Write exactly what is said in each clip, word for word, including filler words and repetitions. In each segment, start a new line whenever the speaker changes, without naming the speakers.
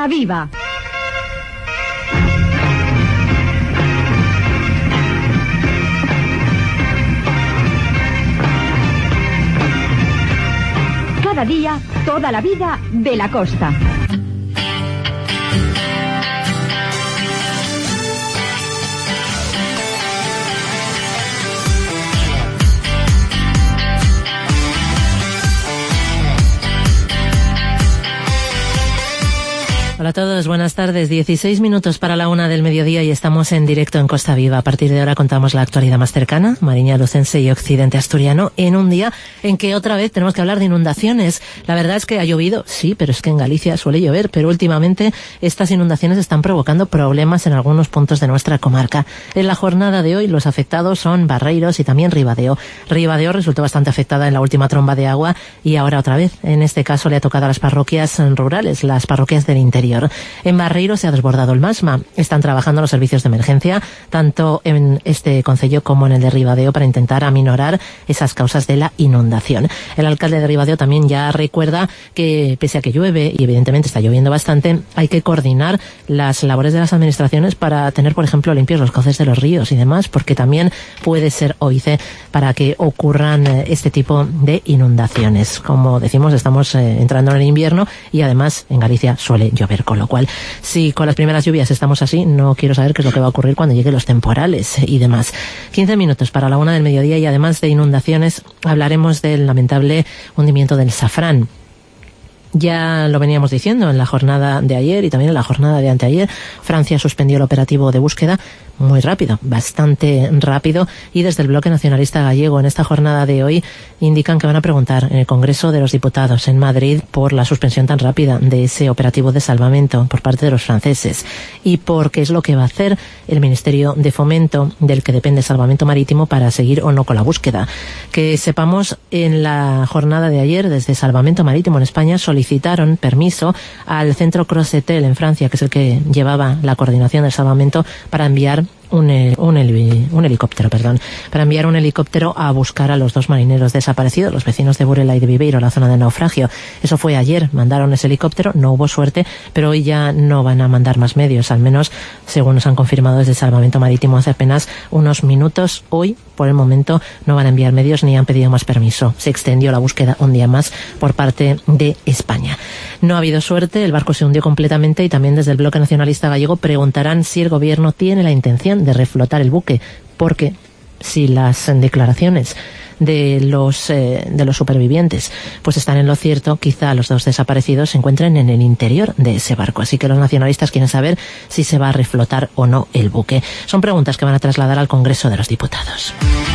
Viva. Cada día, toda la vida de la costa.
Hola a todos, buenas tardes. dieciséis minutos para la una del mediodía y estamos en directo en Costa Viva. A partir de ahora contamos la actualidad más cercana, Mariña Lucense y Occidente Asturiano, en un día en que otra vez tenemos que hablar de inundaciones. La verdad es que ha llovido, sí, pero es que en Galicia suele llover, pero últimamente estas inundaciones están provocando problemas en algunos puntos de nuestra comarca. En la jornada de hoy los afectados son Barreiros y también Ribadeo. Ribadeo resultó bastante afectada en la última tromba de agua y ahora otra vez, en este caso le ha tocado a las parroquias rurales, las parroquias del interior. En Barreiro se ha desbordado el Masma. Están trabajando los servicios de emergencia, tanto en este concello como en el de Ribadeo, para intentar aminorar esas causas de la inundación. El alcalde de Ribadeo también ya recuerda que, pese a que llueve, y evidentemente está lloviendo bastante, hay que coordinar las labores de las administraciones para tener, por ejemplo, limpios los cauces de los ríos y demás, porque también puede ser óbice para que ocurran este tipo de inundaciones. Como decimos, estamos eh, entrando en el invierno y además en Galicia suele llover. Con lo cual, si con las primeras lluvias estamos así, no quiero saber qué es lo que va a ocurrir cuando lleguen los temporales y demás. quince minutos para la una del mediodía y además de inundaciones hablaremos del lamentable hundimiento del Safrán. Ya lo veníamos diciendo en la jornada de ayer y también en la jornada de anteayer. Francia suspendió el operativo de búsqueda muy rápido, bastante rápido, y desde el Bloque Nacionalista Gallego en esta jornada de hoy indican que van a preguntar en el Congreso de los Diputados en Madrid por la suspensión tan rápida de ese operativo de salvamento por parte de los franceses y por qué es lo que va a hacer el Ministerio de Fomento, del que depende Salvamento Marítimo, para seguir o no con la búsqueda. Que sepamos, en la jornada de ayer desde Salvamento Marítimo en España solicitaron permiso al Centro Crossetel en Francia, que es el que llevaba la coordinación del salvamento, para enviar Un, un, un helicóptero, perdón, para enviar un helicóptero a buscar a los dos marineros desaparecidos, los vecinos de Burela y de Viveiro, la zona de naufragio. Eso fue ayer, mandaron ese helicóptero, no hubo suerte, pero hoy ya no van a mandar más medios, al menos según nos han confirmado desde Salvamento Marítimo hace apenas unos minutos. Hoy, por el momento, no van a enviar medios ni han pedido más permiso. Se extendió la búsqueda un día más por parte de España. No ha habido suerte, el barco se hundió completamente y también desde el Bloque Nacionalista Gallego preguntarán si el gobierno tiene la intención de reflotar el buque, porque si las declaraciones de los eh, de los supervivientes pues están en lo cierto, quizá los dos desaparecidos se encuentren en el interior de ese barco. Así que los nacionalistas quieren saber si se va a reflotar o no el buque. Son preguntas que van a trasladar al Congreso de los Diputados.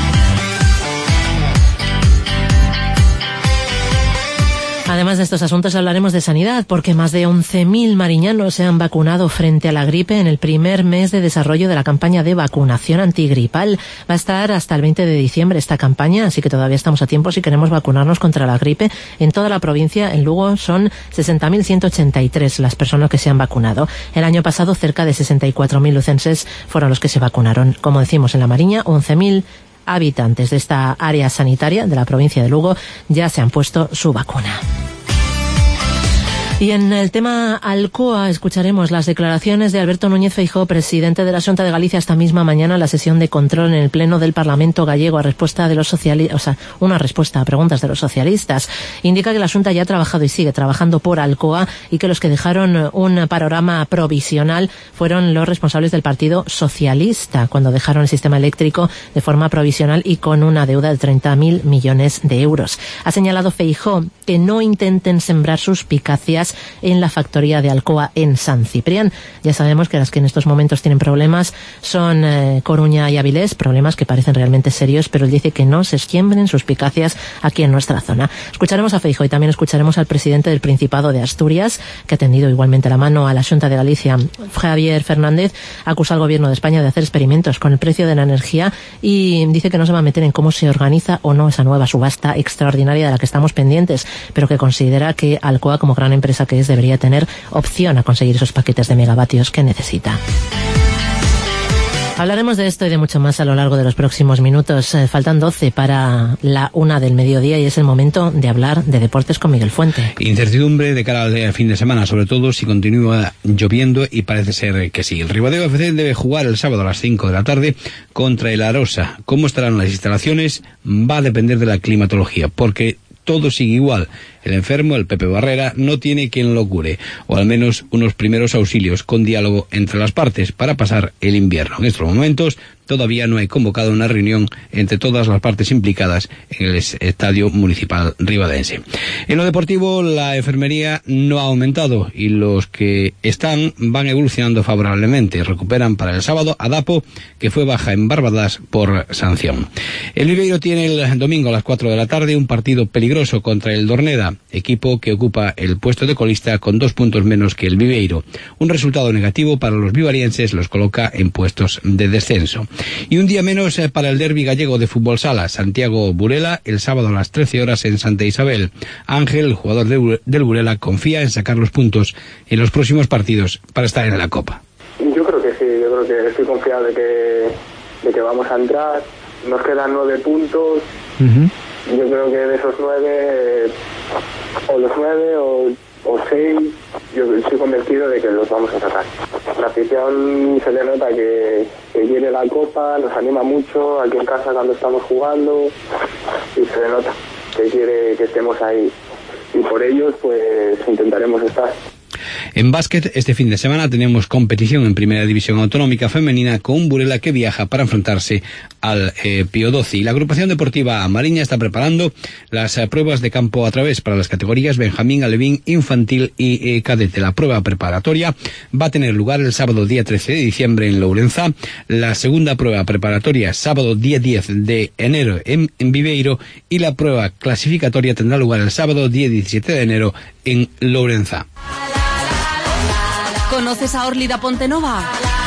Además de estos asuntos hablaremos de sanidad, porque más de once mil mariñanos se han vacunado frente a la gripe en el primer mes de desarrollo de la campaña de vacunación antigripal. Va a estar hasta el veinte de diciembre esta campaña, así que todavía estamos a tiempo si queremos vacunarnos contra la gripe. En toda la provincia, en Lugo, son sesenta mil ciento ochenta y tres las personas que se han vacunado. El año pasado, cerca de sesenta y cuatro mil lucenses fueron los que se vacunaron. Como decimos, en la Mariña, once mil habitantes de esta área sanitaria de la provincia de Lugo ya se han puesto su vacuna. Y en el tema Alcoa escucharemos las declaraciones de Alberto Núñez Feijóo, presidente de la Xunta de Galicia, esta misma mañana en la sesión de control en el Pleno del Parlamento gallego a respuesta de los socialistas, o sea, una respuesta a preguntas de los socialistas. Indica que la Xunta ya ha trabajado y sigue trabajando por Alcoa y que los que dejaron un panorama provisional fueron los responsables del Partido Socialista cuando dejaron el sistema eléctrico de forma provisional y con una deuda de treinta mil millones de euros. Ha señalado Feijóo que no intenten sembrar suspicacias en la factoría de Alcoa en San Ciprián. Ya sabemos que las que en estos momentos tienen problemas son eh, Coruña y Avilés, problemas que parecen realmente serios, pero él dice que no se siembren suspicacias aquí en nuestra zona. Escucharemos a Feijóo y también escucharemos al presidente del Principado de Asturias, que ha tendido igualmente la mano a la Xunta de Galicia. Javier Fernández acusa al gobierno de España de hacer experimentos con el precio de la energía y dice que no se va a meter en cómo se organiza o no esa nueva subasta extraordinaria de la que estamos pendientes, pero que considera que Alcoa, como gran empresa que es, debería tener opción a conseguir esos paquetes de megavatios que necesita. Hablaremos de esto y de mucho más a lo largo de los próximos minutos. Eh, faltan doce para la una del mediodía y es el momento de hablar de deportes con Miguel Fuente.
Incertidumbre de cara al fin de semana, sobre todo si continúa lloviendo, y parece ser que sí. El Ribadeo F C debe jugar el sábado a las cinco de la tarde contra el Arosa. ¿Cómo estarán las instalaciones? Va a depender de la climatología, porque todo sigue igual. El enfermo, el Pepe Barrera, no tiene quien lo cure, o al menos unos primeros auxilios con diálogo entre las partes para pasar el invierno. En estos momentos todavía no hay convocado una reunión entre todas las partes implicadas en el Estadio Municipal Ribadense. En lo deportivo, la enfermería no ha aumentado y los que están van evolucionando favorablemente. Recuperan para el sábado a Dapo, que fue baja en Barbadas por sanción. El Viveiro tiene el domingo a las cuatro de la tarde un partido peligroso contra el Dorneda, equipo que ocupa el puesto de colista con dos puntos menos que el Viveiro. Un resultado negativo para los vivarienses los coloca en puestos de descenso. Y un día menos para el derbi gallego de fútbol sala. Santiago Burela el sábado a las trece horas en Santa Isabel. Ángel, el jugador de, del Burela, confía en sacar los puntos en los próximos partidos para estar en la Copa.
Yo creo que sí, yo creo que estoy confiado de que, de que vamos a entrar. Nos quedan nueve puntos. Uh-huh. Yo creo que de esos nueve, o los nueve o, o seis, yo estoy convencido de que los vamos a sacar. La afición se le nota que, que quiere la Copa, nos anima mucho aquí en casa cuando estamos jugando, y se le nota que quiere que estemos ahí. Y por ellos, pues, intentaremos estar.
En básquet, este fin de semana tenemos competición en Primera División Autonómica Femenina con un Burela que viaja para enfrentarse al eh, Pío doce. Y la agrupación deportiva Mariña está preparando las eh, pruebas de campo a través para las categorías Benjamín, Alevín, Infantil y eh, Cadete. La prueba preparatoria va a tener lugar el sábado día trece de diciembre en Lourenza. La segunda prueba preparatoria sábado día diez de enero en, en Viveiro. Y la prueba clasificatoria tendrá lugar el sábado día diecisiete de enero en Lourenza.
¿Conoces a Orli da Pontenova?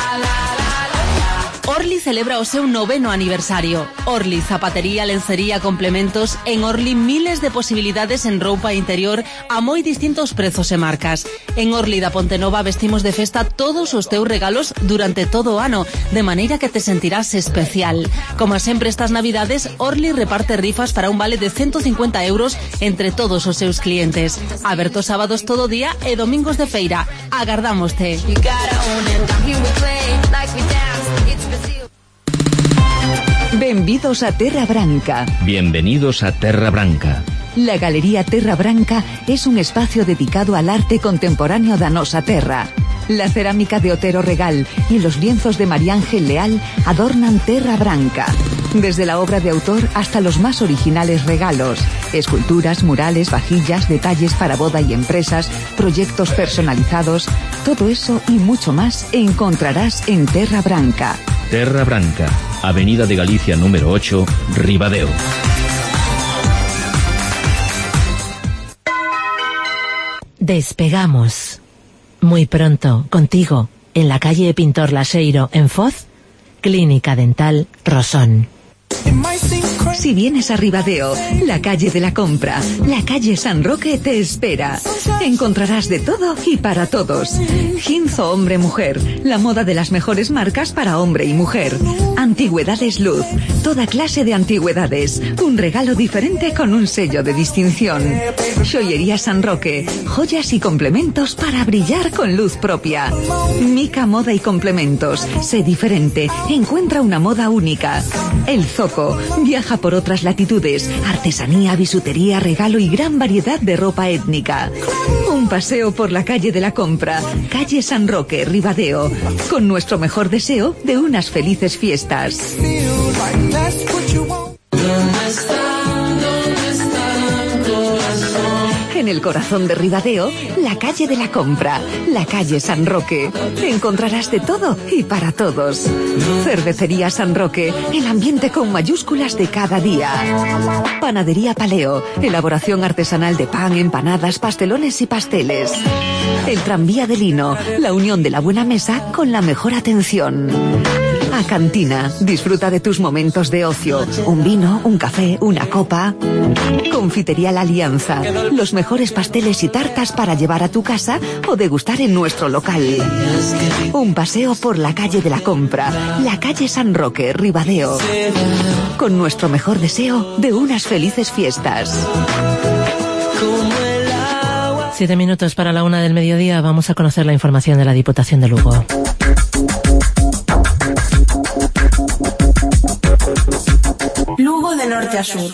Orli celebra o seu noveno aniversario. Orli, zapatería, lencería, complementos. En Orli, miles de posibilidades en roupa interior a moi distintos prezos e marcas. En Orli da Pontenova vestimos de festa todos os teus regalos durante todo o ano, de maneira que te sentirás especial. Como sempre estas navidades, Orli reparte rifas para un vale de ciento cincuenta euros entre todos os seus clientes. Aberto sábados todo día e domingos de feira. Agardámoste.
Benvidos a Terra Branca.
Bienvenidos a Terra Branca.
La Galería Terra Branca es un espacio dedicado al arte contemporáneo da nosa terra. La cerámica de Otero Regal y los lienzos de María Ángel Leal adornan Terra Branca. Desde la obra de autor hasta los más originales regalos, esculturas, murales, vajillas, detalles para boda y empresas, proyectos personalizados, todo eso y mucho más encontrarás en Terra Branca.
Terra Branca, Avenida de Galicia número ocho, Ribadeo.
Despegamos. Muy pronto, contigo, en la calle Pintor Laseiro, en Foz, Clínica Dental Rosón.
Si vienes a Ribadeo, la calle de la compra, la calle San Roque te espera. Encontrarás de todo y para todos. Ginzo hombre-mujer, la moda de las mejores marcas para hombre y mujer. Antigüedades Luz, toda clase de antigüedades. Un regalo diferente con un sello de distinción. Joyería San Roque, joyas y complementos para brillar con luz propia. Mica Moda y Complementos, sé diferente, encuentra una moda única. El Zoco, viaja por otras latitudes, artesanía, bisutería, regalo y gran variedad de ropa étnica. Un paseo por la calle de la compra, calle San Roque, Ribadeo, con nuestro mejor deseo de unas felices fiestas. En el corazón de Ribadeo, la calle de la compra, la calle San Roque. Encontrarás de todo y para todos. Cervecería San Roque, el ambiente con mayúsculas de cada día. Panadería Paleo, elaboración artesanal de pan, empanadas, pastelones y pasteles. El tranvía de Lino, la unión de la buena mesa con la mejor atención. A Cantina, disfruta de tus momentos de ocio. Un vino, un café, una copa. Confitería La Alianza. Los mejores pasteles y tartas para llevar a tu casa o degustar en nuestro local. Un paseo por la calle de la Compra, la calle San Roque, Ribadeo. Con nuestro mejor deseo de unas felices fiestas.
Siete minutos para la una del mediodía. Vamos a conocer la información de la Diputación de Lugo.
Lugo de norte a sur.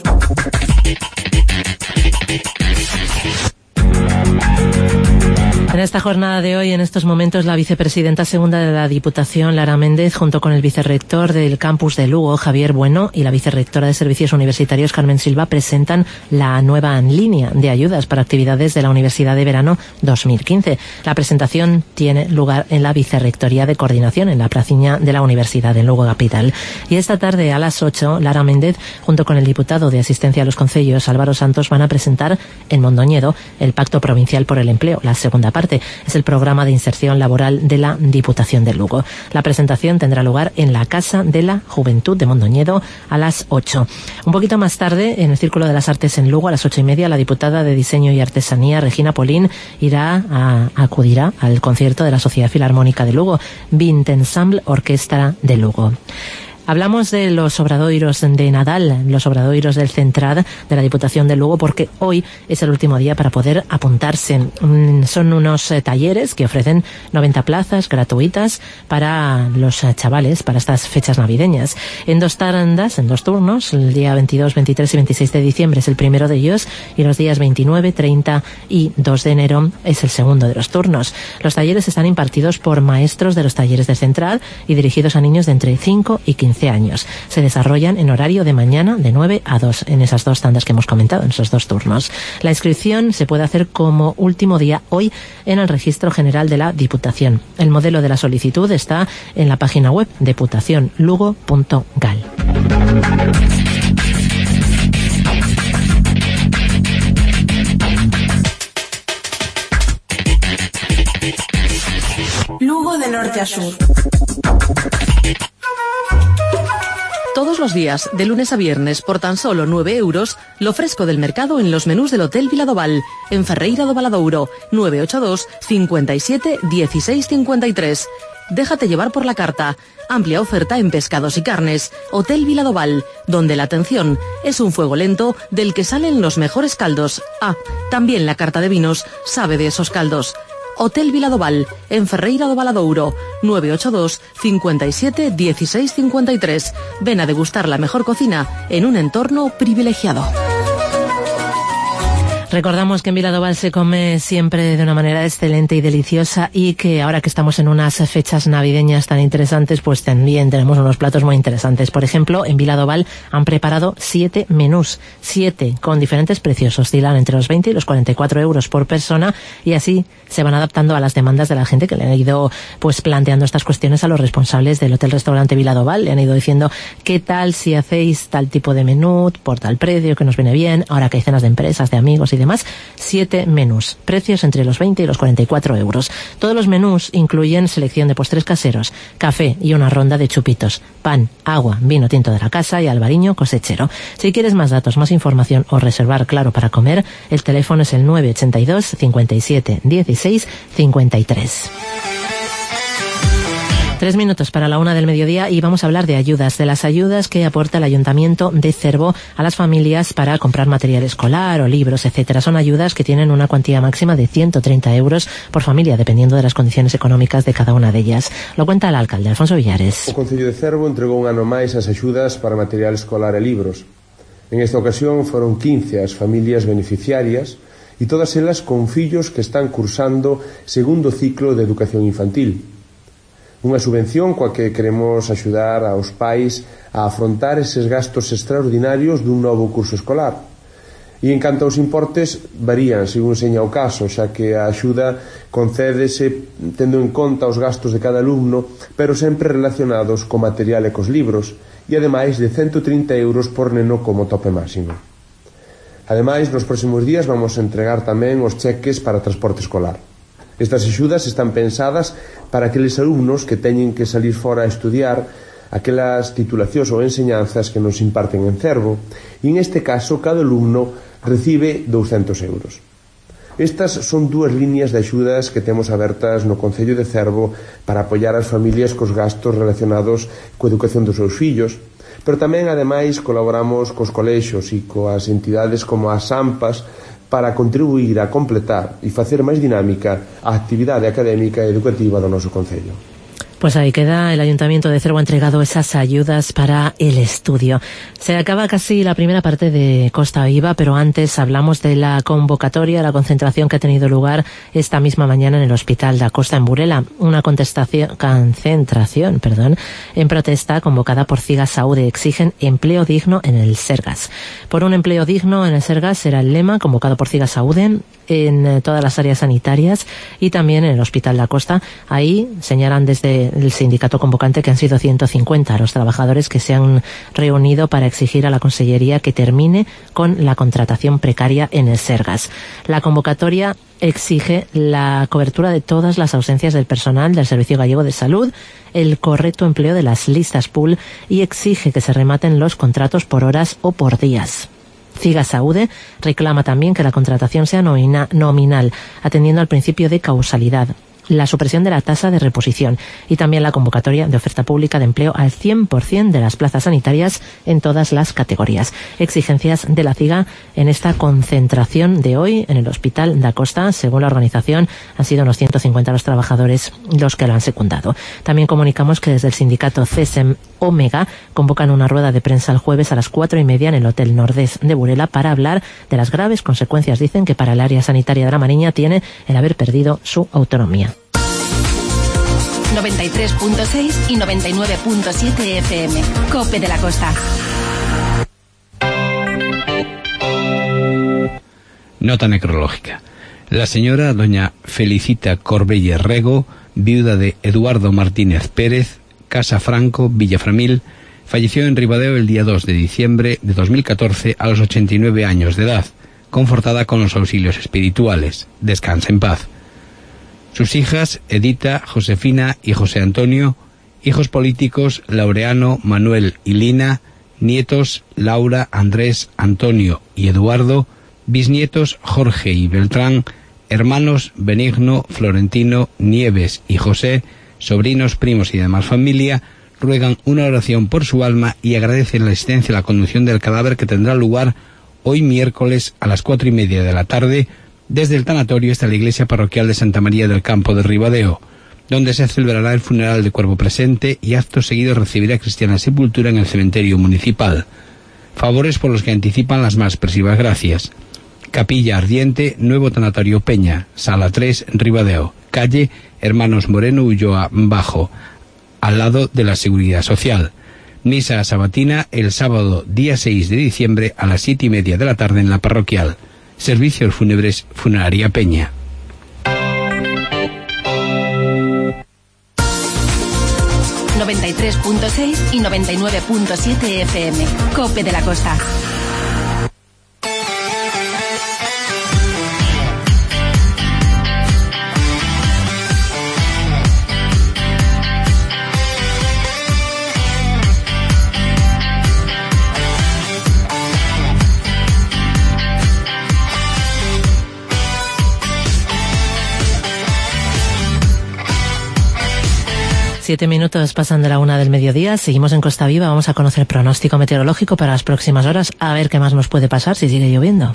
En esta jornada de hoy, en estos momentos, la vicepresidenta segunda de la Diputación, Lara Méndez, junto con el vicerrector del campus de Lugo, Javier Bueno, y la vicerrectora de Servicios Universitarios, Carmen Silva, presentan la nueva línea de ayudas para actividades de la Universidad de Verano dos mil quince. La presentación tiene lugar en la Vicerrectoría de Coordinación, en la placiña de la Universidad de Lugo Capital. Y esta tarde, a las ocho, Lara Méndez, junto con el diputado de Asistencia a los Concellos, Álvaro Santos, van a presentar en Mondoñedo el Pacto Provincial por el Empleo, la segunda parte. Es el programa de inserción laboral de la Diputación de Lugo. La presentación tendrá lugar en la Casa de la Juventud de Mondoñedo a las ocho. Un poquito más tarde, en el Círculo de las Artes en Lugo, a las ocho y media, la diputada de Diseño y Artesanía, Regina Polín, irá a, acudirá al concierto de la Sociedad Filarmónica de Lugo, Vint Ensemble Orquestra de Lugo. Hablamos de los obradoiros de Nadal, los obradoiros del Centrad de la Diputación de Lugo, porque hoy es el último día para poder apuntarse. Son unos eh, talleres que ofrecen noventa plazas gratuitas para los eh, chavales, para estas fechas navideñas. En dos tandas, en dos turnos, el día veintidós, veintitrés y veintiséis de diciembre es el primero de ellos, y los días veintinueve, treinta y dos de enero es el segundo de los turnos. Los talleres están impartidos por maestros de los talleres del Centrad y dirigidos a niños de entre cinco y quince años. Se desarrollan en horario de mañana de nueve a dos, en esas dos tandas que hemos comentado, en esos dos turnos. La inscripción se puede hacer como último día hoy en el Registro General de la Diputación. El modelo de la solicitud está en la página web diputación lugo punto gal.
Lugo de norte a sur.
Todos los días, de lunes a viernes, por tan solo nueve euros, lo fresco del mercado en los menús del Hotel Viladoval, en Ferreira do Valadouro, nueve ocho dos, cincuenta y siete, dieciséis cincuenta y tres. Déjate llevar por la carta. Amplia oferta en pescados y carnes. Hotel Viladoval, donde la atención es un fuego lento del que salen los mejores caldos. Ah, también la carta de vinos sabe de esos caldos. Hotel Viladoval, en Ferreira do Valadouro, nueve ocho dos, cincuenta y siete, dieciséis cincuenta y tres. Ven a degustar la mejor cocina en un entorno privilegiado.
Recordamos que en Viladoval se come siempre de una manera excelente y deliciosa, y que ahora que estamos en unas fechas navideñas tan interesantes, pues también tenemos unos platos muy interesantes. Por ejemplo, en Viladoval han preparado siete menús, siete, con diferentes precios. Oscilan entre los veinte y los cuarenta y cuatro euros por persona, y así se van adaptando a las demandas de la gente, que le han ido pues planteando estas cuestiones a los responsables del Hotel Restaurante Viladoval. Le han ido diciendo, ¿qué tal si hacéis tal tipo de menú por tal precio que nos viene bien, ahora que hay cenas de empresas, de amigos y demás? Siete menús, precios entre los veinte y los cuarenta y cuatro euros. Todos los menús incluyen selección de postres caseros, café y una ronda de chupitos, pan, agua, vino tinto de la casa y albariño cosechero. Si quieres más datos, más información o reservar, claro, para comer, el teléfono es el nueve ochenta y dos, cincuenta y siete, dieciséis cincuenta y tres. Tres minutos para la una del mediodía, y vamos a hablar de ayudas, de las ayudas que aporta el Ayuntamiento de Cervo a las familias para comprar material escolar o libros, etcétera. Son ayudas que tienen una cuantía máxima de ciento treinta euros por familia, dependiendo de las condiciones económicas de cada una de ellas. Lo cuenta el alcalde, Alfonso Villares.
O Concello de Cervo entregou un ano máis as axudas para material escolar e libros. En esta ocasión foron quince as familias beneficiarias, e todas elas con fillos que están cursando segundo ciclo de educación infantil. Unha subvención coa que queremos axudar aos pais a afrontar eses gastos extraordinarios dun novo curso escolar. E en canto aos importes, varían según seña o caso, xa que a axuda concédese tendo en conta os gastos de cada alumno, pero sempre relacionados co material e cos libros, e ademais de ciento trinta euros por neno como tope máximo. Ademais, nos próximos días vamos a entregar tamén os cheques para transporte escolar. Estas axudas están pensadas para aqueles alumnos que teñen que salir fora a estudiar aquelas titulacións ou enseñanzas que nos imparten en Cervo, e en este caso cada alumno recibe douscentos euros. Estas son dúas líneas de axudas que temos abertas no Concello de Cervo para apoiar as familias cos gastos relacionados coa educación dos seus fillos, pero tamén, ademais, colaboramos cos colexios e coas entidades como as AMPAs para contribuir a completar e facer máis dinámica a actividade académica e educativa do noso Concello.
Pues ahí queda. El Ayuntamiento de Cervo ha entregado esas ayudas para el estudio. Se acaba casi la primera parte de Costa Viva, pero antes hablamos de la convocatoria, la concentración que ha tenido lugar esta misma mañana en el Hospital da Costa en Burela. Una contestación, concentración, perdón, en protesta convocada por Ciga Saúde. Exigen empleo digno en el Sergas. Por un empleo digno en el Sergas será el lema convocado por Ciga Saúde en todas las áreas sanitarias y también en el Hospital da Costa. Ahí señalan desde el sindicato convocante que han sido ciento cincuenta los trabajadores que se han reunido para exigir a la Consellería que termine con la contratación precaria en el Sergas. La convocatoria exige la cobertura de todas las ausencias del personal del Servicio Gallego de Salud, el correcto empleo de las listas pool y exige que se rematen los contratos por horas o por días. Ciga Saúde reclama también que la contratación sea nomina, nominal, atendiendo al principio de causalidad, la supresión de la tasa de reposición y también la convocatoria de oferta pública de empleo al cien por ciento de las plazas sanitarias en todas las categorías. Exigencias de la Ciga en esta concentración de hoy en el Hospital da Costa. Según la organización, han sido unos ciento cincuenta los trabajadores los que lo han secundado. También comunicamos que desde el sindicato CESEM Omega convocan una rueda de prensa el jueves a las cuatro y media en el Hotel Nordez de Burela para hablar de las graves consecuencias, dicen, que para el área sanitaria de la Mariña tiene el haber perdido su autonomía.
noventa y tres punto seis y noventa y nueve punto siete F M. COPE de la Costa.
Nota necrológica. La señora doña Felicita Corbelle Rego, viuda de Eduardo Martínez Pérez, Casa Franco, Villaframil, falleció en Ribadeo el día dos de diciembre de dos mil catorce a los ochenta y nueve años de edad, confortada con los auxilios espirituales. Descansa en paz. Sus hijas, Edita, Josefina y José Antonio, hijos políticos, Laureano, Manuel y Lina, nietos, Laura, Andrés, Antonio y Eduardo, bisnietos, Jorge y Beltrán, hermanos, Benigno, Florentino, Nieves y José, sobrinos, primos y demás familia, ruegan una oración por su alma y agradecen la asistencia a la conducción del cadáver que tendrá lugar hoy miércoles a las cuatro y media de la tarde, desde el tanatorio hasta la iglesia parroquial de Santa María del Campo de Ribadeo, donde se celebrará el funeral de cuerpo presente y acto seguido recibirá cristiana sepultura en el cementerio municipal. Favores por los que anticipan las más expresivas gracias. Capilla Ardiente, Nuevo Tanatorio Peña, Sala tres, Ribadeo, calle Hermanos Moreno Ulloa Bajo, al lado de la Seguridad Social. Misa sabatina el sábado día seis de diciembre a las siete y media de la tarde en la parroquial. Servicios fúnebres Funeraria Peña.
noventa y tres punto seis y noventa y nueve punto siete F M. COPE de la Costa.
Siete minutos pasan de la una del mediodía. Seguimos en Costa Viva. Vamos a conocer pronóstico meteorológico para las próximas horas. A ver qué más nos puede pasar si sigue lloviendo.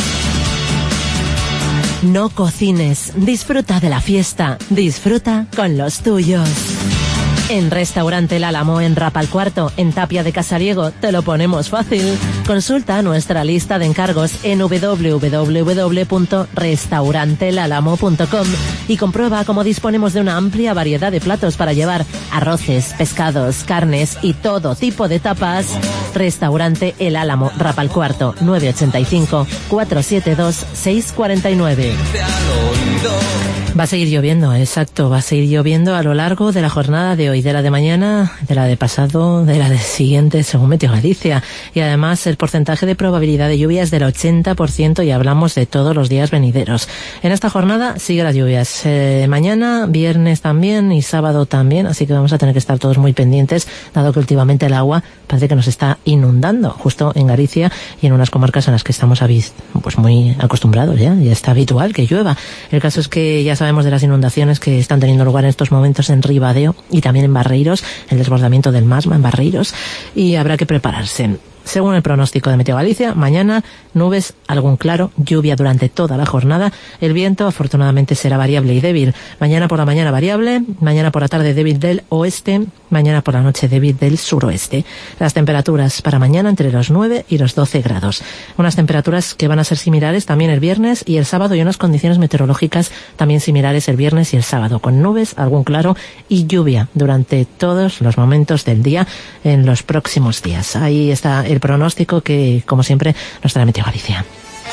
No cocines. Disfruta de la fiesta. Disfruta con los tuyos. En Restaurante El Álamo, en Rapalcuarto, en Tapia de Casariego, te lo ponemos fácil. Consulta nuestra lista de encargos en doble u doble u doble u punto restaurante el álamo punto com y comprueba cómo disponemos de una amplia variedad de platos para llevar arroces, pescados, carnes y todo tipo de tapas. Restaurante El Álamo, Rapalcuarto, nueve ocho cinco, cuatro siete dos, seis cuatro nueve. Va a seguir lloviendo, exacto, va a seguir lloviendo a lo largo de la jornada de hoy. hoy, de la de mañana, de la de pasado, de la de siguiente, según Meteo Galicia. Y además el porcentaje de probabilidad de lluvia es del ochenta por ciento y hablamos de todos los días venideros. En esta jornada sigue las lluvias. Eh, mañana, viernes también y sábado también, así que vamos a tener que estar todos muy pendientes, dado que últimamente el agua parece que nos está inundando justo en Galicia y en unas comarcas en las que estamos pues muy acostumbrados ya, ya está habitual que llueva. El caso es que ya sabemos de las inundaciones que están teniendo lugar en estos momentos en Ribadeo y también en Barreiros, el desbordamiento del Masma en Barreiros, y habrá que prepararse. Según el pronóstico de Meteo Galicia, mañana nubes, algún claro, lluvia durante toda la jornada. El viento afortunadamente será variable y débil. Mañana por la mañana variable, mañana por la tarde débil del oeste, mañana por la noche débil del suroeste. Las temperaturas para mañana entre los nueve y los doce grados. Unas temperaturas que van a ser similares también el viernes y el sábado, y unas condiciones meteorológicas también similares el viernes y el sábado, con nubes, algún claro y lluvia durante todos los momentos del día en los próximos días. Ahí está el pronóstico que, como siempre, nos trae Meteo Galicia.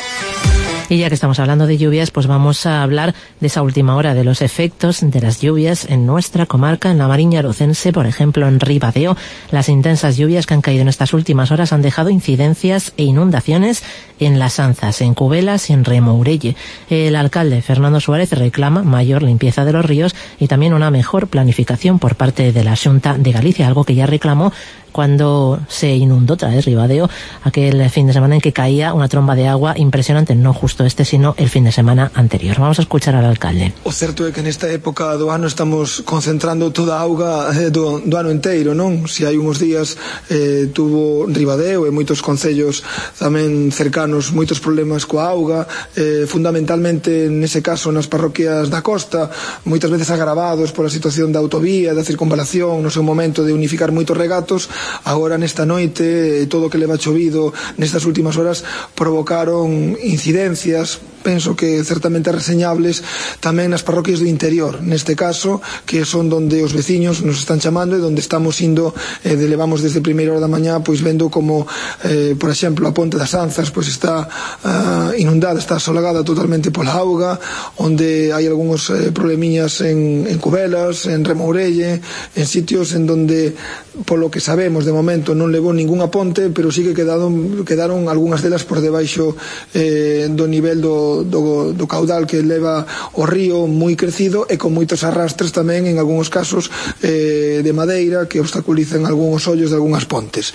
Y ya que estamos hablando de lluvias, pues vamos a hablar de esa última hora, de los efectos de las lluvias en nuestra comarca, en la Mariña Lucense, por ejemplo en Ribadeo. Las intensas lluvias que han caído en estas últimas horas han dejado incidencias e inundaciones en Las Anzas, en Cubelas y en Remourelle. El alcalde Fernando Suárez reclama mayor limpieza de los ríos y también una mejor planificación por parte de la Xunta de Galicia, algo que ya reclamó cuando se inundó otra vez Ribadeo aquel fin de semana en que caía una tromba de agua impresionante, no justo este, sino el fin de semana anterior. Vamos a escuchar al alcalde.
O certo é que nesta época do ano estamos concentrando toda a auga eh, do, do ano inteiro, non? Se hai uns días eh, tuvo Ribadeo e moitos concellos tamén cercanos moitos problemas coa auga, eh, fundamentalmente nese caso nas parroquias da costa, moitas veces agravados pola situación da autovía, da circunvalación, no seu momento de unificar moitos regatos. Agora nesta noite todo o que leva chovido nestas últimas horas provocaron incidencias, penso que certamente reseñables tamén nas parroquias do interior, neste caso que son donde os veciños nos están chamando e donde estamos indo, eh, de levamos desde primeira hora da mañá pois vendo como eh, por exemplo a Ponte das Anzas pois está uh, inundada, está asolagada totalmente pola auga, onde hai algúns eh, problemiñas en, en Cubelas, en Remourelle, en sitios en donde polo que sabemos de momento non levou ningunha ponte, pero sí que quedaron, quedaron algunhas delas por debaixo eh, do nivel do, do, do caudal que leva o río moi crecido e con moitos arrastres tamén en algúns casos eh, de madeira que obstaculizan algúns ollos de algunhas pontes.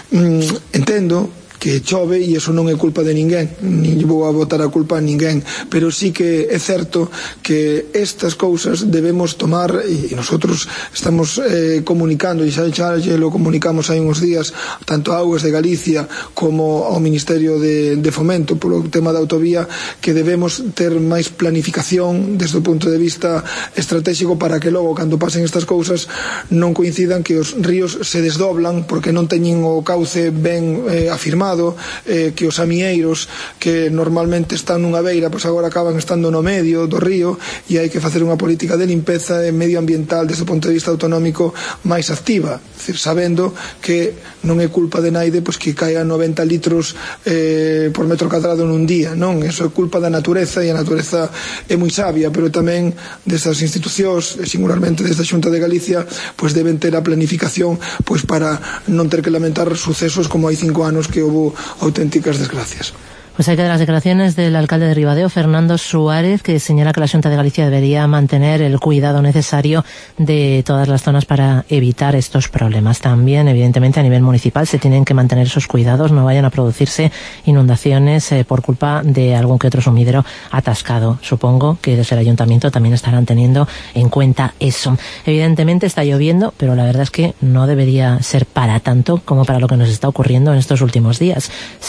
Mm, entendo que chove e iso non é culpa de ninguén, nin vou a botar a culpa a ninguén, pero sí que é certo que estas cousas debemos tomar, e nosotros estamos eh, comunicando, e xa, xa lo comunicamos hai uns días tanto a Augas de Galicia como ao Ministerio de, de Fomento polo tema da autovía, que debemos ter máis planificación desde o punto de vista estratégico para que logo cando pasen estas cousas non coincidan que os ríos se desdoblan porque non teñen o cauce ben eh, afirmado, Eh, que os amieiros que normalmente están nunha beira pois agora acaban estando no medio do río e hai que facer unha política de limpeza e medioambiental desde o punto de vista autonómico máis activa, decir, sabendo que non é culpa de naide pois que caia noventa litros eh, por metro cadrado nun día, non, eso é culpa da natureza e a natureza é moi sabia, pero tamén desas institucións, singularmente desde a Xunta de Galicia, pois deben ter a planificación pois para non ter que lamentar sucesos como hai cinco anos que houve auténticas desgracias.
Pues hay que dar las declaraciones del alcalde de Ribadeo, Fernando Suárez, que señala que la Xunta de Galicia debería mantener el cuidado necesario de todas las zonas para evitar estos problemas. También, evidentemente, a nivel municipal se tienen que mantener esos cuidados, no vayan a producirse inundaciones eh, por culpa de algún que otro sumidero atascado. Supongo que desde el ayuntamiento también estarán teniendo en cuenta eso. Evidentemente está lloviendo, pero la verdad es que no debería ser para tanto como para lo que nos está ocurriendo en estos últimos días.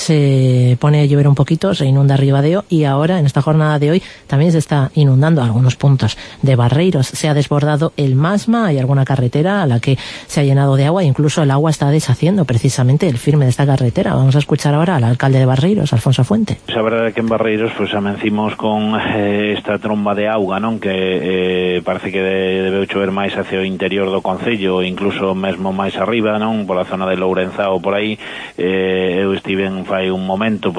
Se pone a llover un poquito, se inunda Ribadeo y ahora en esta jornada de hoy también se está inundando algunos puntos de Barreiros. Se ha desbordado el Masma, hay alguna carretera a la que se ha llenado de agua, incluso el agua está deshaciendo precisamente el firme de esta carretera. Vamos a escuchar ahora al alcalde de Barreiros, Alfonso Fuente.
A verdade é que en Barreiros pues amencimos con eh, esta tromba de auga, non, que eh, parece que debeu chover máis hacia o interior do concello, incluso mesmo máis arriba, non, pola zona de Lourenzao por aí. eh, eu estiven fai un momento pues vendo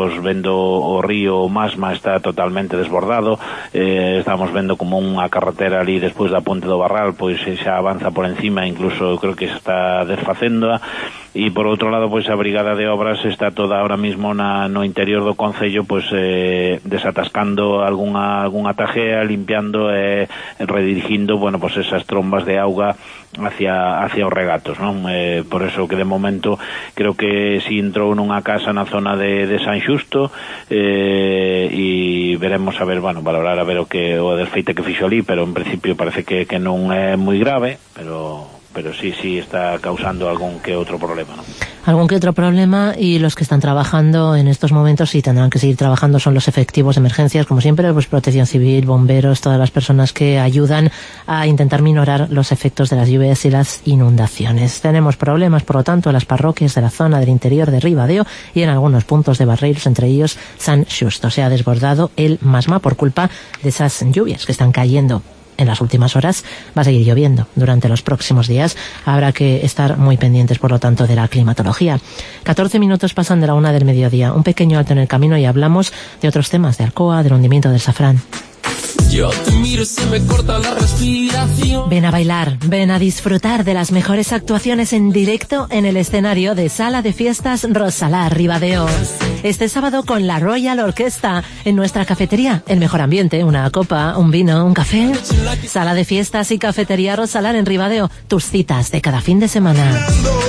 vendo o río Masma está totalmente desbordado, eh, estamos vendo como unha carretera ali despois da Ponte do Barral, pois xa avanza por encima, incluso creo que se está desfacendo. E por outro lado, pois a Brigada de Obras está toda ahora mismo na, no interior do concello, pois eh, desatascando algunha, algunha tajea, limpiando e eh, redirigindo, bueno, pois esas trombas de auga hacia, hacia os regatos, non? Eh, por eso que de momento creo que si entrou nunha casa na zona de, de San Xusto, eh, e veremos a ver, bueno, valorar a ver o que o desfeite que fixo ali, pero en principio parece que, que non é moi grave, pero pero sí, sí está causando algún que otro problema, ¿no?
Algún que otro problema, y los que están trabajando en estos momentos y tendrán que seguir trabajando son los efectivos de emergencias, como siempre, pues Protección Civil, bomberos, todas las personas que ayudan a intentar minorar los efectos de las lluvias y las inundaciones. Tenemos problemas, por lo tanto, en las parroquias de la zona del interior de Ribadeo y en algunos puntos de Barreiros, entre ellos San Xusto. Se ha desbordado el Masma por culpa de esas lluvias que están cayendo en las últimas horas. Va a seguir lloviendo durante los próximos días. Habrá que estar muy pendientes, por lo tanto, de la climatología. catorce minutos pasan de la una del mediodía. Un pequeño alto en el camino y hablamos de otros temas, de Alcoa, del hundimiento del Safrán.
Yo te miro y se me corta la respiración.
Ven a bailar, ven a disfrutar de las mejores actuaciones en directo en el escenario de Sala de Fiestas Rosalá, Ribadeo. Este sábado con la Royal Orquesta en nuestra cafetería. El mejor ambiente, una copa, un vino, un café. Sala de Fiestas y Cafetería Rosalá en Ribadeo. Tus citas de cada fin de semana.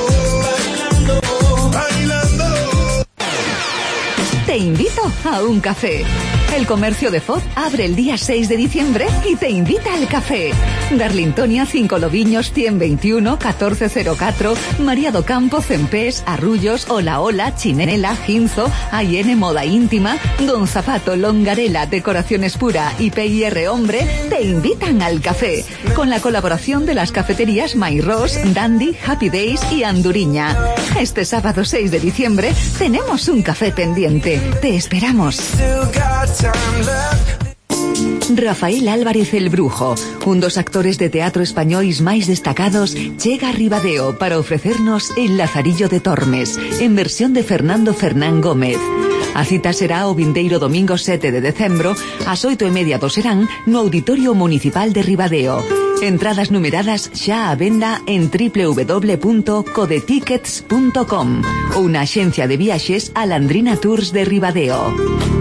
Te invito a un café. El comercio de Foz abre el día seis de diciembre y te invita al café. Darlintonia, Cinco Lobiños, ciento veintiuno, catorce cero cuatro, María do Campo, Cempés, Arrullos, Ola Ola, Chinela, Ginzo, A y N Moda Íntima, Don Zapato, Longarela, Decoraciones Pura y P I R Hombre te invitan al café. Con la colaboración de las cafeterías Mayros, Dandy, Happy Days y Anduriña. Este sábado seis de diciembre tenemos un café pendiente. Te esperamos. Rafael Álvarez el Brujo, un dos actores de teatro españoles máis destacados, chega a Ribadeo para ofrecernos El Lazarillo de Tormes, en versión de Fernando Fernán Gómez. A cita será o vindeiro domingo sete de decembro, ás oito e media do serán, no Auditorio Municipal de Ribadeo. Entradas numeradas xa a venda en doble u doble u doble u punto codetickets punto com ou na axencia de viaxes Alandrina Tours de Ribadeo.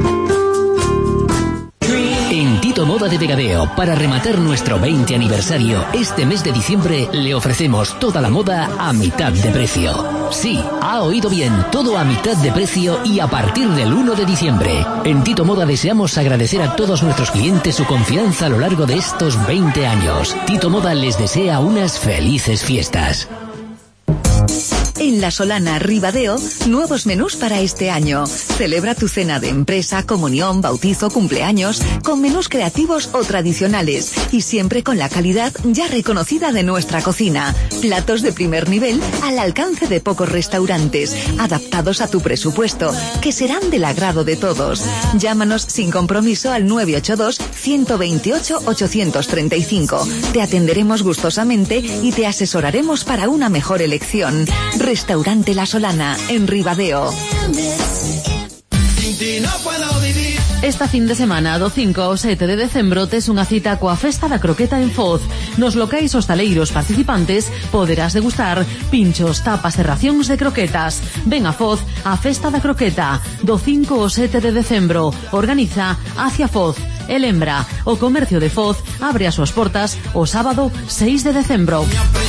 En Tito Moda de Vegadeo, para rematar nuestro veinte aniversario, este mes de diciembre le ofrecemos toda la moda a mitad de precio. Sí, ha oído bien, todo a mitad de precio y a partir del uno de diciembre. En Tito Moda deseamos agradecer a todos nuestros clientes su confianza a lo largo de estos veinte años. Tito Moda les desea unas felices fiestas.
En La Solana, Ribadeo, nuevos menús para este año. Celebra tu cena de empresa, comunión, bautizo, cumpleaños, con menús creativos o tradicionales y siempre con la calidad ya reconocida de nuestra cocina. Platos de primer nivel al alcance de pocos restaurantes, adaptados a tu presupuesto, que serán del agrado de todos. Llámanos sin compromiso al nueve ocho dos, uno dos ocho, ocho tres cinco. Te atenderemos gustosamente y te asesoraremos para una mejor elección. Restaurante La Solana, en Ribadeo.
Esta fin de semana, do cinco ao sete de decembro, tes unha cita coa Festa da Croqueta en Foz. Nos locais hostaleiros participantes poderás degustar pinchos, tapas e racións de croquetas. Ven a Foz a Festa da Croqueta, do cinco ao sete de decembro. Organiza Hacia Foz. E lembra, o comercio de Foz abre as súas portas o sábado seis de decembro.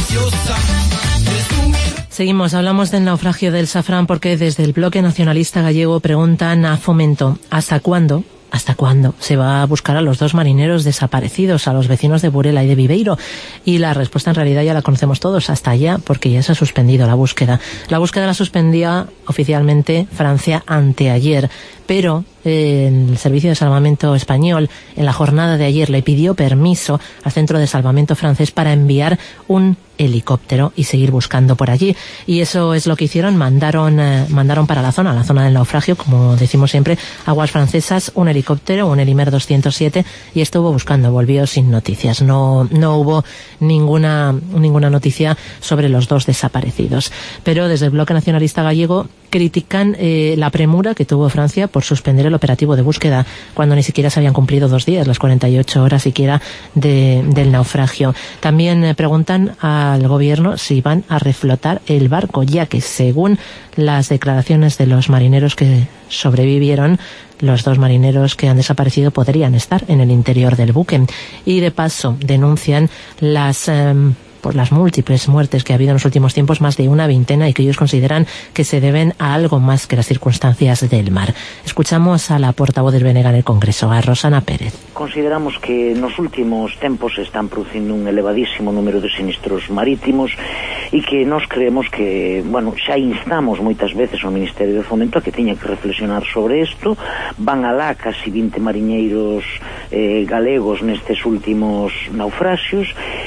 Seguimos, hablamos del naufragio del Safrán porque desde el Bloque Nacionalista Gallego preguntan a Fomento ¿hasta cuándo? ¿Hasta cuándo se va a buscar a los dos marineros desaparecidos, a los vecinos de Burela y de Viveiro? Y la respuesta en realidad ya la conocemos todos, hasta allá, porque ya se ha suspendido la búsqueda. La búsqueda la suspendía oficialmente Francia anteayer, pero eh, el Servicio de Salvamento Español en la jornada de ayer le pidió permiso al Centro de Salvamento francés para enviar un helicóptero y seguir buscando por allí, y eso es lo que hicieron. Mandaron eh, mandaron para la zona, la zona del naufragio, como decimos siempre, aguas francesas, un helicóptero, un Helimer doscientos siete, y estuvo buscando, volvió sin noticias. No no hubo ninguna ninguna noticia sobre los dos desaparecidos, pero desde el Bloque Nacionalista Gallego critican eh, la premura que tuvo Francia por suspender el operativo de búsqueda cuando ni siquiera se habían cumplido dos días, las cuarenta y ocho horas siquiera de, del naufragio. También eh, preguntan al gobierno si van a reflotar el barco, ya que según las declaraciones de los marineros que sobrevivieron, los dos marineros que han desaparecido podrían estar en el interior del buque. Y de paso denuncian las eh, por las múltiples muertes que ha habido en los últimos tiempos, más de una veintena, y que ellos consideran que se deben a algo más que las circunstancias del mar. Escuchamos a la portavoz del B N G en el Congreso, a Rosana Pérez.
Consideramos que nos últimos tempos se están producindo un elevadísimo número de sinistros marítimos e que nos creemos que, bueno, xa instamos moitas veces ao Ministerio de Fomento a que tiña que reflexionar sobre isto. Van alá casi vinte mariñeiros eh, galegos nestes últimos naufraxios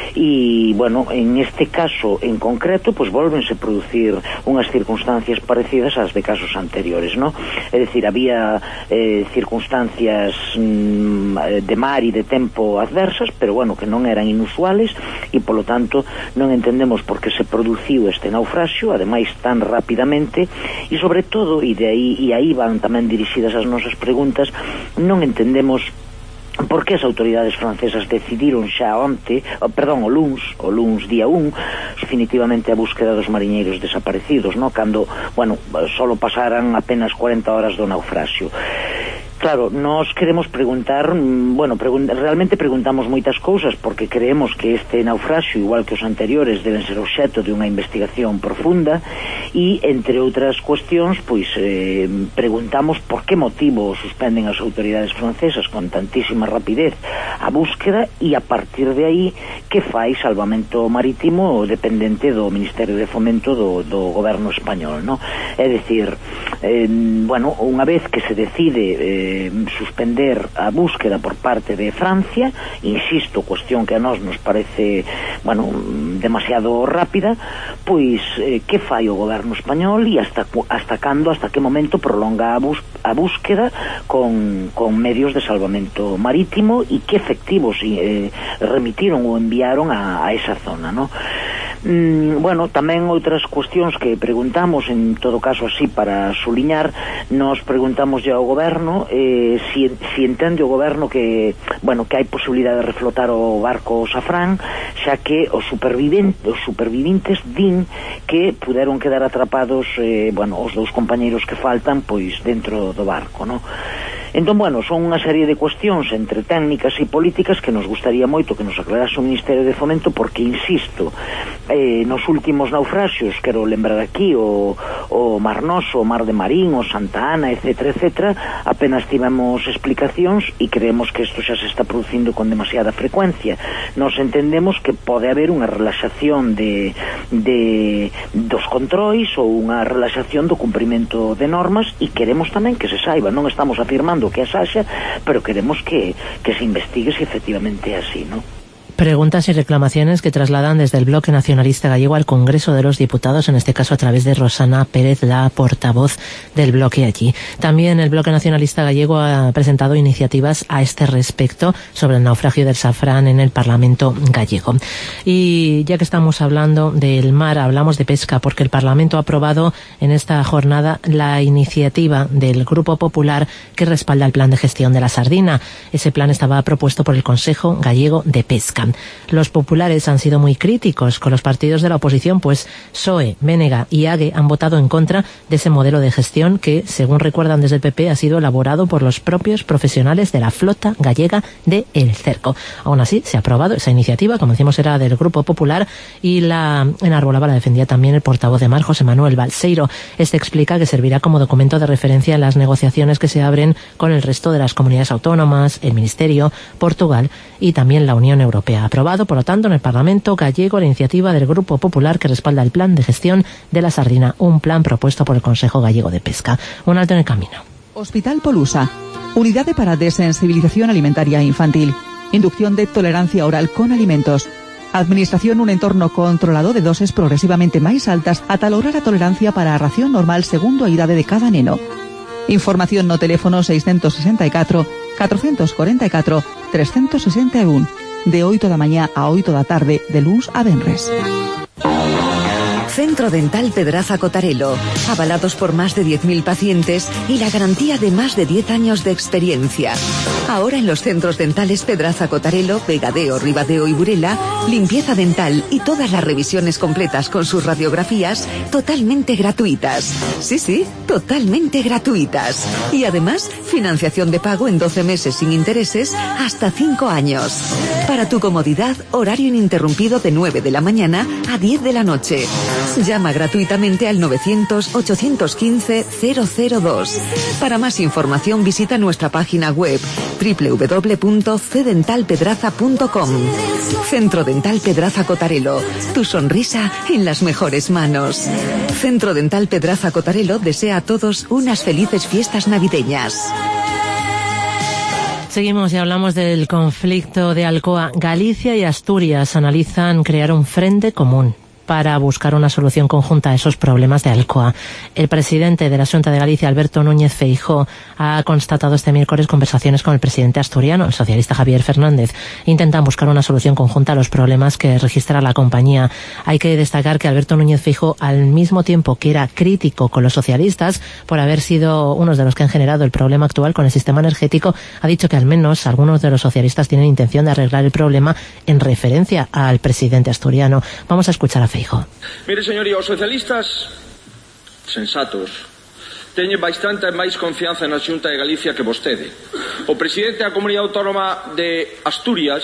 e, bueno, en este caso en concreto, pues volvense a producir unhas circunstancias parecidas ás de casos anteriores, ¿no? É dicir, había eh, circunstancias mm, de mar e de tempo adversas, pero, bueno, que non eran inusuales e, polo tanto, non entendemos por que se produciu este naufraxio, ademais tan rapidamente, e, sobre todo, e de aí, e aí van tamén dirixidas as nosas preguntas, non entendemos por que as autoridades francesas decidiron xa onte, oh, perdón, o luns, o luns día un, definitivamente a búsqueda dos mariñeiros desaparecidos, no? Cando, bueno, solo pasaran apenas cuarenta horas do naufraxio. Claro, nos queremos preguntar, bueno, pregun realmente preguntamos moitas cousas porque creemos que este naufraxio, igual que os anteriores, deben ser obxecto de unha investigación profunda e, entre outras cuestións, pois eh, preguntamos por que motivo suspenden as autoridades francesas con tantísima rapidez a búsqueda e, a partir de aí, que fai Salvamento Marítimo dependente do Ministerio de Fomento do, do goberno español, no? É dicir, eh, bueno, unha vez que se decide eh, suspender a búsqueda por parte de Francia, insisto, cuestión que a nós nos parece, bueno, demasiado rápida, pois eh, que fai o goberno español e hasta hasta cando, hasta que momento prolonga a, bus a búsqueda con, con medios de salvamento marítimo e que efectivos eh, remitiron ou enviaron a, a esa zona, ¿no? Mm, bueno, tamén outras cuestións que preguntamos, en todo caso así para suliñar, nos preguntamos ya ao goberno eh, si, si entende o goberno que, bueno, que hai posibilidade de reflotar o barco Safrán, xa que os superviventes, os superviventes din que puderon quedar atrapados, eh, bueno, os dous compañeiros que faltan, pois dentro do barco, no? Entón, bueno, son unha serie de cuestións entre técnicas e políticas que nos gustaría moito que nos aclarase o Ministerio de Fomento, porque, insisto, eh, nos últimos naufraxios, quero lembrar aquí o, o Mar Noso, o Mar de Marín, o Santa Ana, etcétera, etcétera, apenas tivemos explicacións e creemos que isto xa se está producindo con demasiada frecuencia. Nos entendemos que pode haber unha relaxación de, de dos controis ou unha relaxación do cumprimento de normas e queremos tamén que se saiba, non estamos afirmando que as haxa, pero queremos que, que se investigue si efectivamente é así, ¿no?
Preguntas y reclamaciones que trasladan desde el Bloque Nacionalista Gallego al Congreso de los Diputados, en este caso a través de Rosana Pérez, la portavoz del bloque allí. También el Bloque Nacionalista Gallego ha presentado iniciativas a este respecto sobre el naufragio del Safrán en el Parlamento gallego. Y ya que estamos hablando del mar, hablamos de pesca, porque el Parlamento ha aprobado en esta jornada la iniciativa del Grupo Popular que respalda el plan de gestión de la sardina. Ese plan estaba propuesto por el Consejo Gallego de Pesca. Los populares han sido muy críticos con los partidos de la oposición, pues P S O E, B N G y A G E han votado en contra de ese modelo de gestión que, según recuerdan desde el P P, ha sido elaborado por los propios profesionales de la flota gallega de El Cerco. Aún así, se ha aprobado esa iniciativa, como decimos, era del Grupo Popular, y la enarbolaba, la defendía también el portavoz de Mar, José Manuel Balseiro. Este explica que servirá como documento de referencia en las negociaciones que se abren con el resto de las comunidades autónomas, el Ministerio, Portugal y también la Unión Europea. Aprobado, por lo tanto, en el Parlamento gallego la iniciativa del Grupo Popular que respalda el plan de gestión de la sardina, un plan propuesto por el Consejo Gallego de Pesca. Un alto en el camino.
Hospital Polusa, unidade para desensibilización alimentaria infantil, inducción de tolerancia oral con alimentos, administración un entorno controlado de doses progresivamente máis altas ata lograr a tolerancia para a ración normal segundo a idade de cada neno. Información no teléfono seiscentos sesenta e catro, catrocentos cuarenta e catro, trescentos sesenta e un, de oito da mañá a oito da tarde, de luns a venres.
Centro Dental Pedraza Cotarelo, avalados por más de diez mil pacientes y la garantía de más de diez años de experiencia. Ahora en los centros dentales Pedraza Cotarelo, Vegadeo, Ribadeo y Burela, limpieza dental y todas las revisiones completas con sus radiografías totalmente gratuitas. Sí, sí, totalmente gratuitas. Y además, financiación de pago en doce meses sin intereses hasta cinco años. Para tu comodidad, horario ininterrumpido de nueve de la mañana a diez de la noche. Llama gratuitamente al novecientos, ochocientos quince, cero cero dos. Para más información visita nuestra página web doble u doble u doble u punto c dental pedraza punto com. Centro Dental Pedraza Cotarelo. Tu sonrisa en las mejores manos. Centro Dental Pedraza Cotarelo desea a todos unas felices fiestas navideñas.
Seguimos y hablamos del conflicto de Alcoa. Galicia y Asturias analizan crear un frente común para buscar una solución conjunta a esos problemas de Alcoa. El presidente de la Xunta de Galicia, Alberto Núñez Feijóo, ha constatado este miércoles conversaciones con el presidente asturiano, el socialista Javier Fernández. Intentan buscar una solución conjunta a los problemas que registra la compañía. Hay que destacar que Alberto Núñez Feijóo, al mismo tiempo que era crítico con los socialistas por haber sido unos de los que han generado el problema actual con el sistema energético, ha dicho que al menos algunos de los socialistas tienen intención de arreglar el problema en referencia al presidente asturiano. Vamos a escuchar a Feijóo.
Mire, señoría, os socialistas sensatos teñen bastante máis confianza na Xunta de Galicia que vostede. O presidente da Comunidade Autónoma de Asturias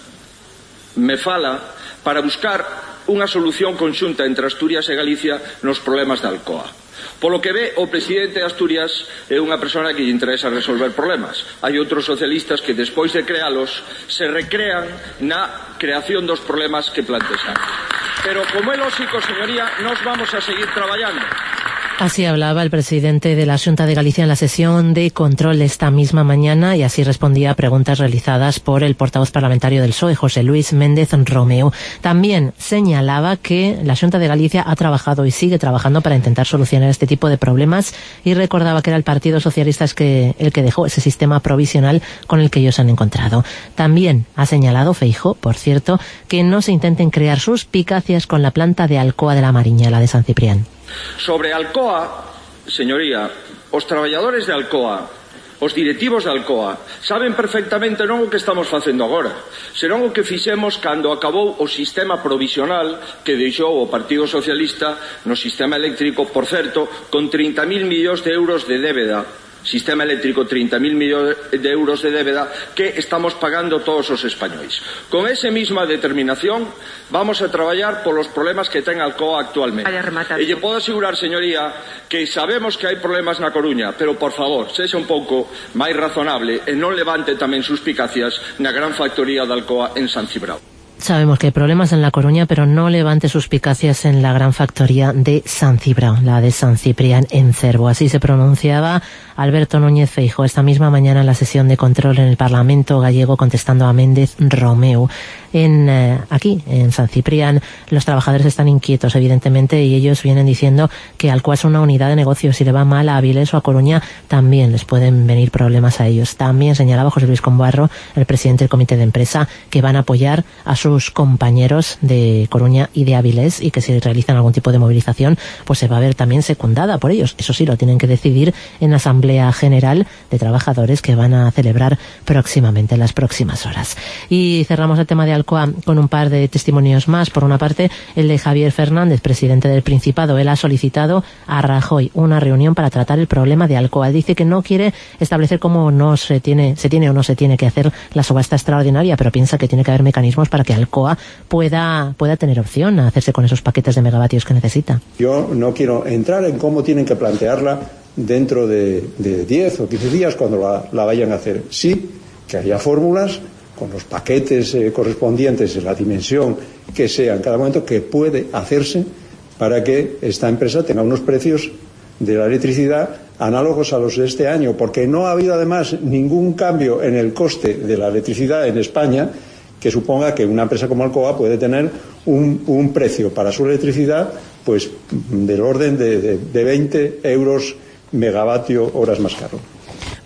me fala para buscar unha solución conxunta entre Asturias e Galicia nos problemas de Alcoa. Polo que ve, o presidente de Asturias é unha persona que lle interesa resolver problemas. Hai outros socialistas que, despois de crealos, se recrean na creación dos problemas que plantexan. Pero, como é lógico, señoría, nos vamos a seguir traballando.
Así hablaba el presidente de la Xunta de Galicia en la sesión de control esta misma mañana y así respondía a preguntas realizadas por el portavoz parlamentario del P S O E, José Luis Méndez Romeu. También señalaba que la Xunta de Galicia ha trabajado y sigue trabajando para intentar solucionar este tipo de problemas y recordaba que era el Partido Socialista el que, el que dejó ese sistema provisional con el que ellos han encontrado. También ha señalado Feijóo, por cierto, que no se intenten crear suspicacias con la planta de Alcoa de la Mariña, la de San Ciprián.
Sobre Alcoa, señoría, os traballadores de Alcoa, os directivos de Alcoa, saben perfectamente non o que estamos facendo agora, senón o que fixemos cando acabou o sistema provisional que deixou o Partido Socialista no sistema eléctrico, por certo, con trinta mil millóns de euros de débeda. Sistema eléctrico, trinta mil millóns de euros de débeda que estamos pagando todos os españois. Con esa mesma determinación vamos a traballar polos problemas que ten Alcoa actualmente. E lle podo asegurar, señoría, que sabemos que hai problemas na Coruña, pero por favor, sexa un pouco máis razonable e non levante tamén suspicacias na gran factoría de Alcoa en San Cibrao.
Sabemos que hay problemas en La Coruña, pero no levante suspicacias en la gran factoría de San Cibrao, la de San Ciprián en Cervo. Así se pronunciaba Alberto Núñez Feijóo esta misma mañana en la sesión de control en el Parlamento gallego contestando a Méndez Romeu. En, eh, aquí, en San Ciprián, los trabajadores están inquietos, evidentemente, y ellos vienen diciendo que Alcoa es una unidad de negocio. Si le va mal a Avilés o a Coruña, también les pueden venir problemas a ellos. También señalaba José Luis Combarro, el presidente del comité de empresa, que van a apoyar a sus compañeros de Coruña y de Avilés y que si realizan algún tipo de movilización, pues se va a ver también secundada por ellos. Eso sí, lo tienen que decidir en la Asamblea General de Trabajadores que van a celebrar próximamente, en las próximas horas. Y cerramos el tema de Alcoa con un par de testimonios más. Por una parte, el de Javier Fernández, presidente del Principado. Él ha solicitado a Rajoy una reunión para tratar el problema de Alcoa. Él dice que no quiere establecer cómo no se tiene, se tiene o no se tiene que hacer la subasta extraordinaria, pero piensa que tiene que haber mecanismos para que Alcoa pueda, pueda tener opción a hacerse con esos paquetes de megavatios que necesita.
Yo no quiero entrar en cómo tienen que plantearla dentro de, de diez o quince días cuando la, la vayan a hacer. Sí, que haya fórmulas con los paquetes eh, correspondientes en la dimensión que sea en cada momento que puede hacerse para que esta empresa tenga unos precios de la electricidad análogos a los de este año, porque no ha habido además ningún cambio en el coste de la electricidad en España que suponga que una empresa como Alcoa puede tener un, un precio para su electricidad pues del orden de, de, de veinte euros megavatio horas más caro.
Pues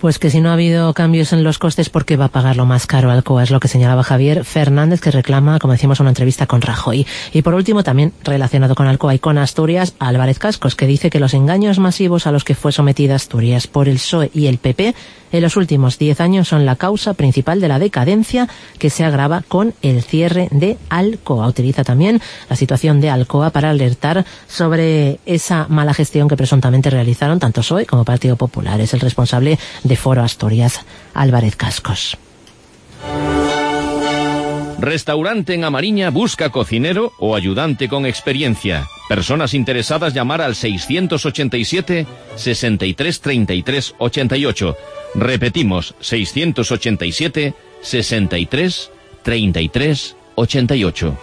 Pues que si no ha habido cambios en los costes, ¿por qué va a pagar lo más caro Alcoa? Es lo que señalaba Javier Fernández, que reclama, como decíamos, una entrevista con Rajoy. Y por último, también relacionado con Alcoa y con Asturias, Álvarez Cascos, que dice que los engaños masivos a los que fue sometida Asturias por el P S O E y el P P en los últimos diez años son la causa principal de la decadencia que se agrava con el cierre de Alcoa. Utiliza también la situación de Alcoa para alertar sobre esa mala gestión que presuntamente realizaron tanto P S O E como Partido Popular. Es el responsable de Foro Asturias, Álvarez Cascos.
Restaurante en Amariña busca cocinero o ayudante con experiencia. Personas interesadas llamar al seiscientos ochenta y siete, sesenta y tres, treinta y tres, ochenta y ocho. Repetimos, seiscientos ochenta y siete, sesenta y tres, treinta y tres, ochenta y ocho.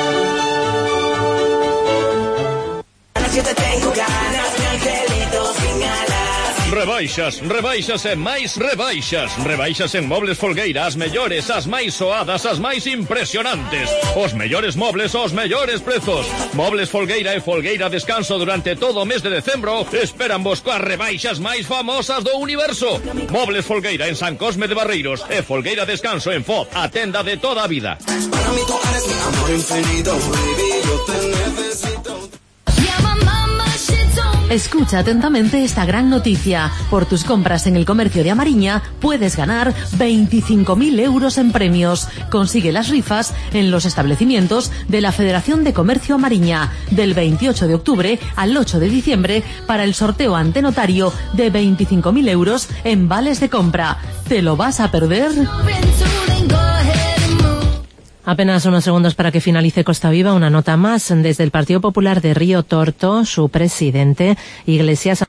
Rebaixas, rebaixas e máis rebaixas. Rebaixas en Mobles Folgueira, as mellores, as máis soadas, as máis impresionantes. Os mellores mobles, os mellores prezos. Mobles Folgueira e Folgueira Descanso durante todo o mes de decembro esperan vos coas rebaixas máis famosas do universo. Mobles Folgueira en San Cosme de Barreiros e Folgueira Descanso en Foz, a tenda de toda a vida. Para mí tú eres mi amor infinito, baby, yo te necesito.
Escucha atentamente esta gran noticia. Por tus compras en el comercio de Amariña puedes ganar veinticinco mil euros en premios. Consigue las rifas en los establecimientos de la Federación de Comercio Amariña del veintiocho de octubre al ocho de diciembre para el sorteo ante notario de veinticinco mil euros en vales de compra. ¿Te lo vas a perder?
Apenas unos segundos para que finalice Costa Viva. Una nota más desde el Partido Popular de Río Torto. Su presidente, Iglesias